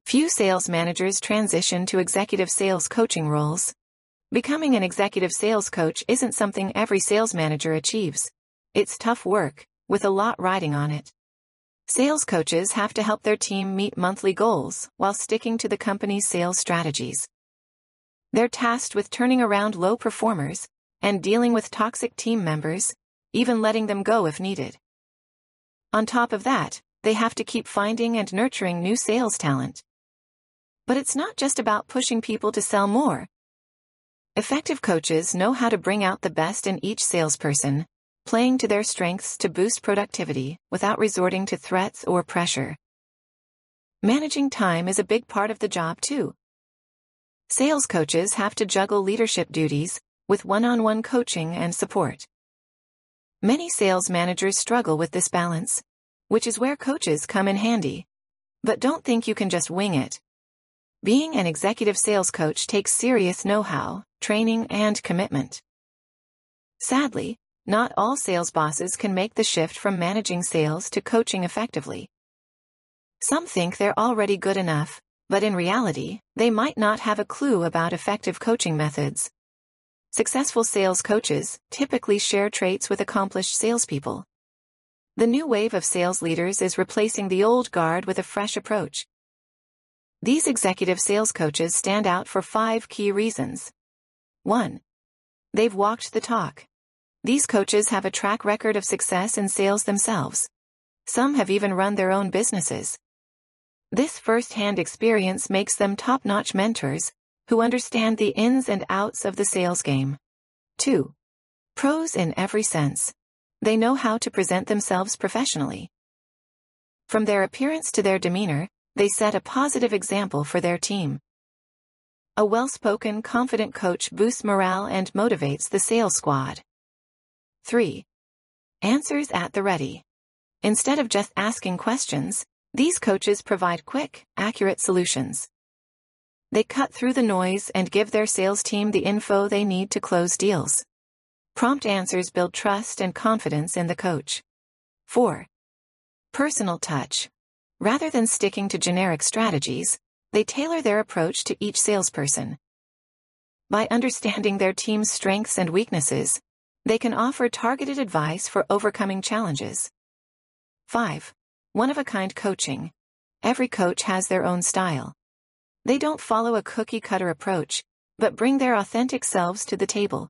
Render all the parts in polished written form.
Few sales managers transition to executive sales coaching roles. Becoming an executive sales coach isn't something every sales manager achieves. It's tough work, with a lot riding on it. Sales coaches have to help their team meet monthly goals while sticking to the company's sales strategies. They're tasked with turning around low performers and dealing with toxic team members, even letting them go if needed. On top of that, they have to keep finding and nurturing new sales talent. But it's not just about pushing people to sell more. Effective coaches know how to bring out the best in each salesperson, playing to their strengths to boost productivity without resorting to threats or pressure. Managing time is a big part of the job too. Sales coaches have to juggle leadership duties with one-on-one coaching and support. Many sales managers struggle with this balance, which is where coaches come in handy. But don't think you can just wing it. Being an executive sales coach takes serious know-how, training, and commitment. Sadly, not all sales bosses can make the shift from managing sales to coaching effectively. Some think they're already good enough, but in reality, they might not have a clue about effective coaching methods. Successful sales coaches typically share traits with accomplished salespeople. The new wave of sales leaders is replacing the old guard with a fresh approach. These executive sales coaches stand out for 5 key reasons. 1. They've walked the talk. These coaches have a track record of success in sales themselves. Some have even run their own businesses. This first-hand experience makes them top-notch mentors who understand the ins and outs of the sales game. 2. Pros in every sense. They know how to present themselves professionally. From their appearance to their demeanor, they set a positive example for their team. A well-spoken, confident coach boosts morale and motivates the sales squad. 3. Answers at the ready. Instead of just asking questions, these coaches provide quick, accurate solutions. They cut through the noise and give their sales team the info they need to close deals. Prompt answers build trust and confidence in the coach. 4. Personal touch. Rather than sticking to generic strategies, they tailor their approach to each salesperson. By understanding their team's strengths and weaknesses, they can offer targeted advice for overcoming challenges. 5. One-of-a-kind coaching. Every coach has their own style. They don't follow a cookie-cutter approach, but bring their authentic selves to the table.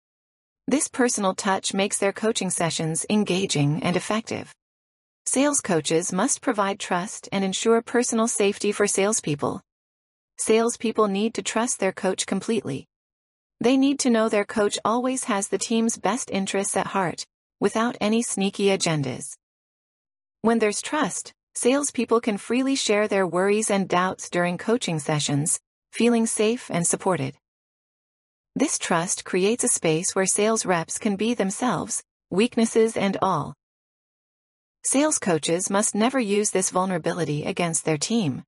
This personal touch makes their coaching sessions engaging and effective. Sales coaches must provide trust and ensure personal safety for salespeople. Salespeople need to trust their coach completely. They need to know their coach always has the team's best interests at heart, without any sneaky agendas. When there's trust, salespeople can freely share their worries and doubts during coaching sessions, feeling safe and supported. This trust creates a space where sales reps can be themselves, weaknesses and all. Sales coaches must never use this vulnerability against their team.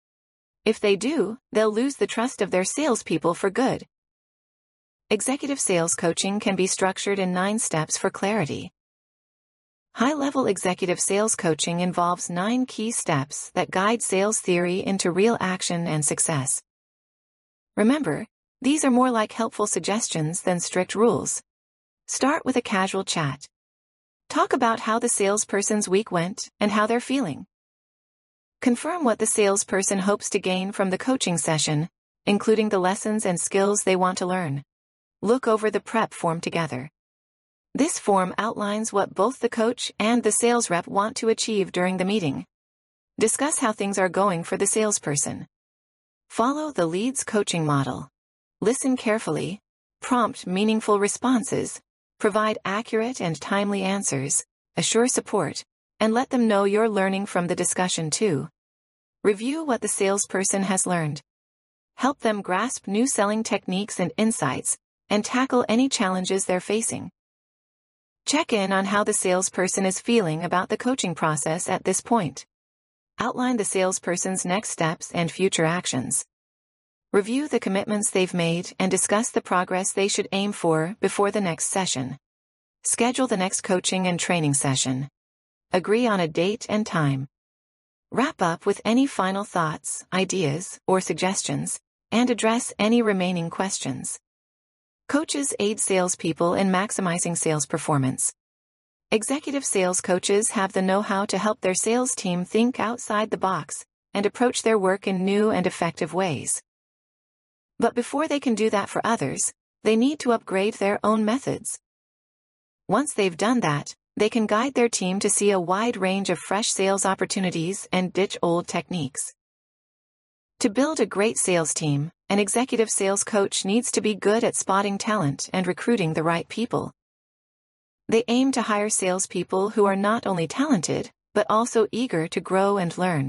If they do, they'll lose the trust of their salespeople for good. Executive sales coaching can be structured in 9 steps for clarity. High-level executive sales coaching involves 9 key steps that guide sales theory into real action and success. Remember, these are more like helpful suggestions than strict rules. Start with a casual chat. Talk about how the salesperson's week went and how they're feeling. Confirm what the salesperson hopes to gain from the coaching session, including the lessons and skills they want to learn. Look over the prep form together. This form outlines what both the coach and the sales rep want to achieve during the meeting. Discuss how things are going for the salesperson. Follow the lead's coaching model. Listen carefully, prompt meaningful responses, provide accurate and timely answers, assure support, and let them know you're learning from the discussion too. Review what the salesperson has learned. Help them grasp new selling techniques and insights, and tackle any challenges they're facing. Check in on how the salesperson is feeling about the coaching process at this point. Outline the salesperson's next steps and future actions. Review the commitments they've made and discuss the progress they should aim for before the next session. Schedule the next coaching and training session. Agree on a date and time. Wrap up with any final thoughts, ideas, or suggestions, and address any remaining questions. Coaches aid salespeople in maximizing sales performance. Executive sales coaches have the know-how to help their sales team think outside the box and approach their work in new and effective ways. But before they can do that for others, they need to upgrade their own methods. Once they've done that, they can guide their team to see a wide range of fresh sales opportunities and ditch old techniques. To build a great sales team, an executive sales coach needs to be good at spotting talent and recruiting the right people. They aim to hire salespeople who are not only talented, but also eager to grow and learn.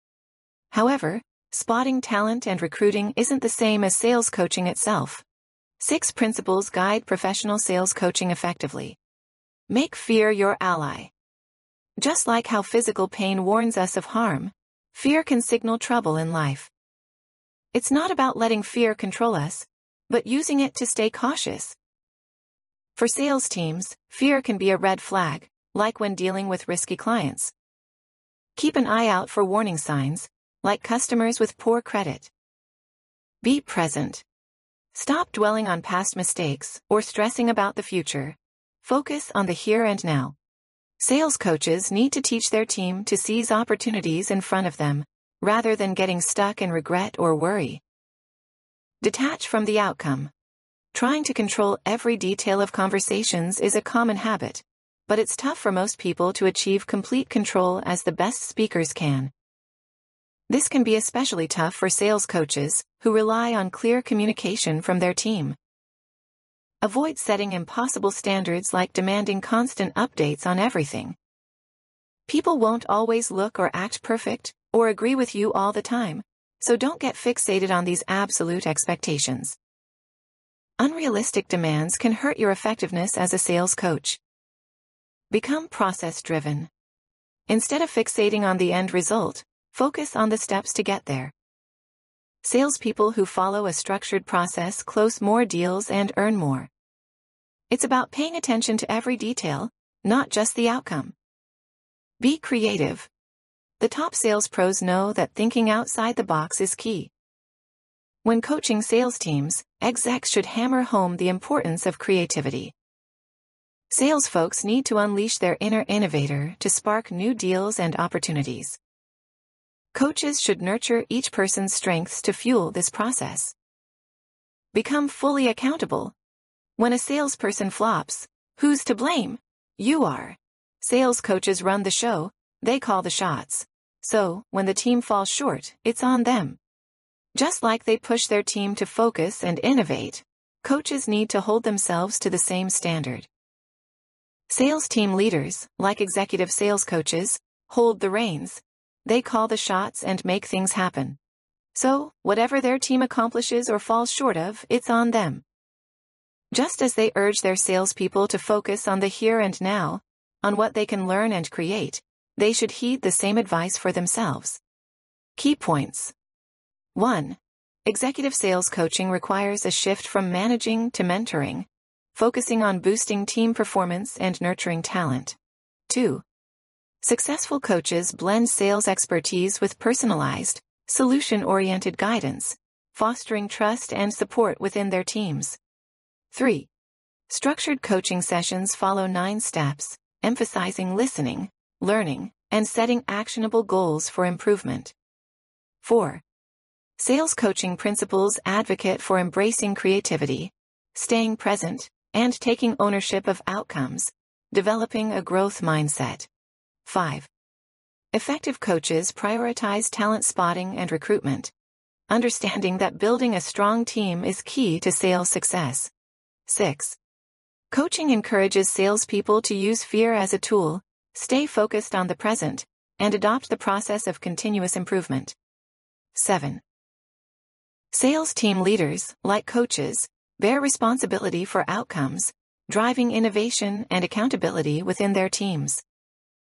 However, spotting talent and recruiting isn't the same as sales coaching itself. 6 principles guide professional sales coaching effectively. Make fear your ally. Just like how physical pain warns us of harm, fear can signal trouble in life. It's not about letting fear control us, but using it to stay cautious. For sales teams, fear can be a red flag, like when dealing with risky clients. Keep an eye out for warning signs, like customers with poor credit. Be present. Stop dwelling on past mistakes or stressing about the future. Focus on the here and now. Sales coaches need to teach their team to seize opportunities in front of them, rather than getting stuck in regret or worry. Detach from the outcome. Trying to control every detail of conversations is a common habit, but it's tough for most people to achieve complete control as the best speakers can. This can be especially tough for sales coaches, who rely on clear communication from their team. Avoid setting impossible standards like demanding constant updates on everything. People won't always look or act perfect, or agree with you all the time, so don't get fixated on these absolute expectations. Unrealistic demands can hurt your effectiveness as a sales coach. Become process-driven. Instead of fixating on the end result, focus on the steps to get there. Salespeople who follow a structured process close more deals and earn more. It's about paying attention to every detail, not just the outcome. Be creative. The top sales pros know that thinking outside the box is key. When coaching sales teams, execs should hammer home the importance of creativity. Sales folks need to unleash their inner innovator to spark new deals and opportunities. Coaches should nurture each person's strengths to fuel this process. Become fully accountable. When a salesperson flops, who's to blame? You are. Sales coaches run the show, they call the shots. So, when the team falls short, it's on them. Just like they push their team to focus and innovate, coaches need to hold themselves to the same standard. Sales team leaders, like executive sales coaches, hold the reins. They call the shots and make things happen. So, whatever their team accomplishes or falls short of, it's on them. Just as they urge their salespeople to focus on the here and now, on what they can learn and create, they should heed the same advice for themselves. Key points. 1. Executive sales coaching requires a shift from managing to mentoring, focusing on boosting team performance and nurturing talent. 2. Successful coaches blend sales expertise with personalized, solution-oriented guidance, fostering trust and support within their teams. 3. Structured coaching sessions follow 9 steps, emphasizing listening, learning, and setting actionable goals for improvement. 4. Sales coaching principles advocate for embracing creativity, staying present, and taking ownership of outcomes, developing a growth mindset. 5. Effective coaches prioritize talent spotting and recruitment, understanding that building a strong team is key to sales success. 6. Coaching encourages salespeople to use fear as a tool, stay focused on the present, and adopt the process of continuous improvement. 7. Sales team leaders, like coaches, bear responsibility for outcomes, driving innovation and accountability within their teams.